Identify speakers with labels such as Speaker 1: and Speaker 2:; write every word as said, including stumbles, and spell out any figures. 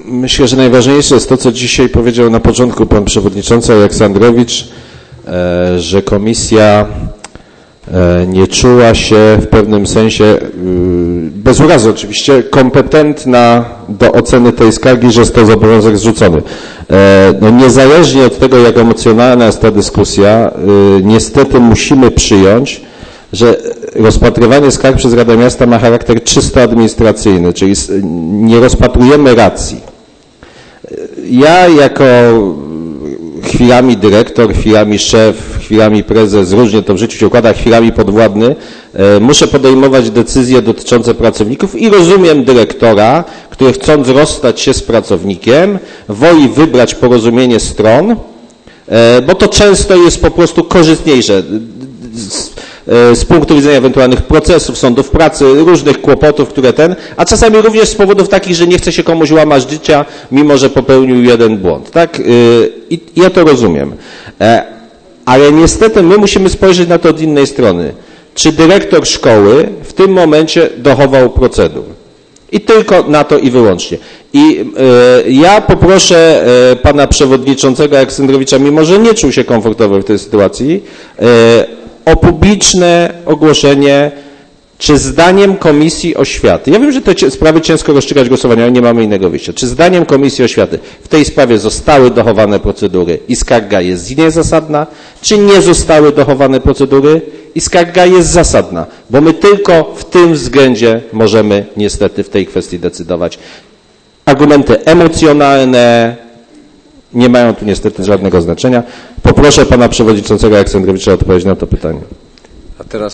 Speaker 1: Myślę, że najważniejsze jest to, co dzisiaj powiedział na początku pan przewodniczący Aleksandrowicz, że komisja nie czuła się w pewnym sensie, bez urazy oczywiście, kompetentna do oceny tej skargi, że jest to obowiązek zrzucony. No niezależnie od tego, jak emocjonalna jest ta dyskusja, niestety musimy przyjąć, że rozpatrywanie skarg przez Radę Miasta ma charakter czysto administracyjny, czyli nie rozpatrujemy racji. Ja jako chwilami dyrektor, chwilami szef, chwilami prezes, różnie to w życiu się układa, chwilami podwładny, muszę podejmować decyzje dotyczące pracowników i rozumiem dyrektora, który chcąc rozstać się z pracownikiem, woli wybrać porozumienie stron, bo to często jest po prostu korzystniejsze z punktu widzenia ewentualnych procesów, sądów pracy, różnych kłopotów, które ten, a czasami również z powodów takich, że nie chce się komuś łamać życia, mimo że popełnił jeden błąd, tak? I ja to rozumiem. Ale niestety my musimy spojrzeć na to od innej strony. Czy dyrektor szkoły w tym momencie dochował procedur? I tylko na to i wyłącznie. I y, ja poproszę y, pana przewodniczącego Aleksandrowicza, mimo że nie czuł się komfortowo w tej sytuacji, y, o publiczne ogłoszenie, czy zdaniem Komisji Oświaty, ja wiem, że te sprawy ciężko rozstrzygać głosowania, ale nie mamy innego wyjścia, czy zdaniem Komisji Oświaty w tej sprawie zostały dochowane procedury i skarga jest niezasadna, czy nie zostały dochowane procedury i skarga jest zasadna, bo my tylko w tym względzie możemy niestety w tej kwestii decydować. Argumenty emocjonalne nie mają tu niestety żadnego znaczenia. Poproszę pana przewodniczącego Aleksandrowicza o odpowiedź na to pytanie.
Speaker 2: A teraz